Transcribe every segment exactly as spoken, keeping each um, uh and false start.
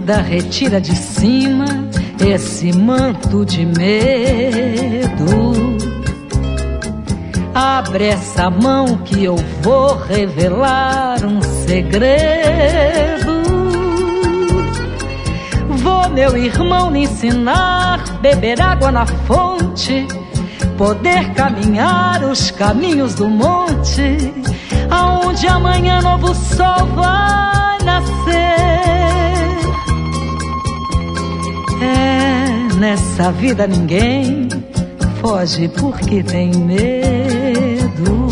Anda, retira de cima esse manto de medo. Abre essa mão que eu vou revelar um segredo. Vou, meu irmão, lhe ensinar beber água na fonte, poder caminhar os caminhos do monte, aonde amanhã novo sol vai nascer. É, nessa vida ninguém foge porque tem medo.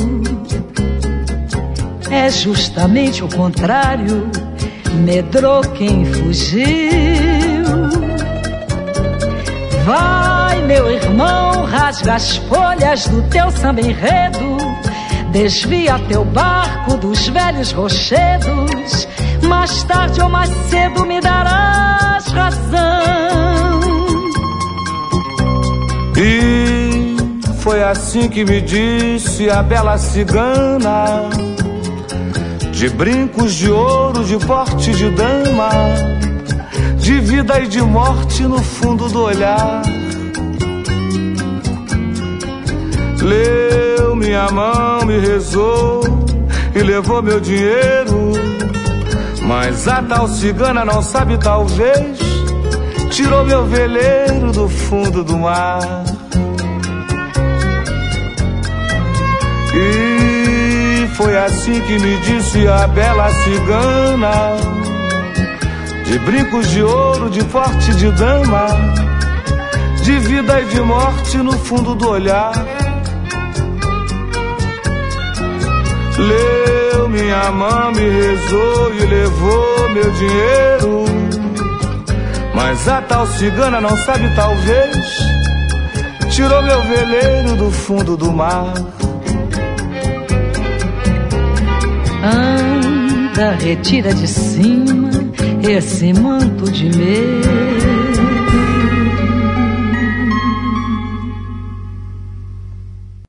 É justamente o contrário, medrou quem fugiu. Vai, meu irmão, rasga as folhas do teu samba enredo, desvia teu barco dos velhos rochedos. Mais tarde ou mais cedo me darás razão. E foi assim que me disse a bela cigana, de brincos de ouro, de porte de dama, de vida e de morte no fundo do olhar. Leu minha mão, me rezou e levou meu dinheiro, mas a tal cigana não sabe, talvez, tirou meu veleiro do fundo do mar. E foi assim que me disse a bela cigana, de brincos de ouro, de porte de dama, de vida e de morte no fundo do olhar. Leu minha mão, me rezou e levou meu dinheiro, mas a tal cigana não sabe, talvez, tirou meu veleiro do fundo do mar. Anda, retira de cima esse manto de medo.